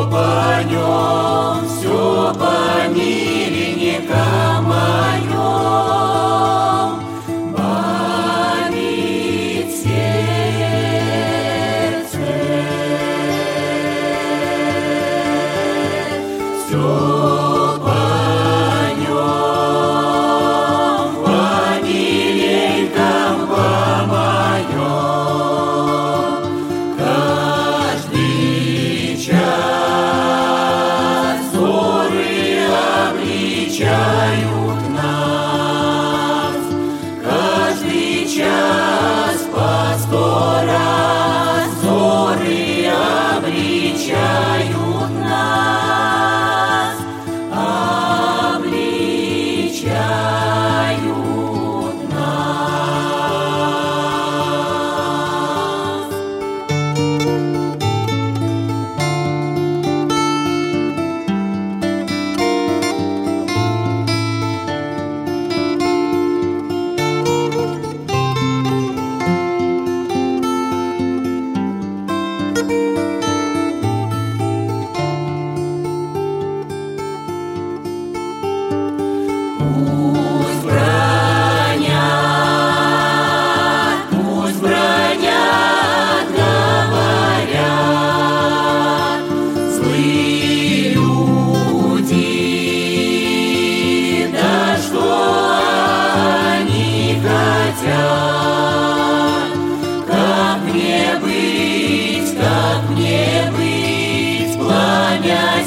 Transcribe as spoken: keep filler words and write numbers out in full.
по нем, все по миренникам моем. Болит сердце, все по нем, по миленькам по моем. Каждый час зоры обличают нас, каждый час по сто раз зоры обличают нас, обличают нас. Пусть бранят, пусть бранят, говорят злые люди, да что они хотят. Как мне быть, как мне быть, пламя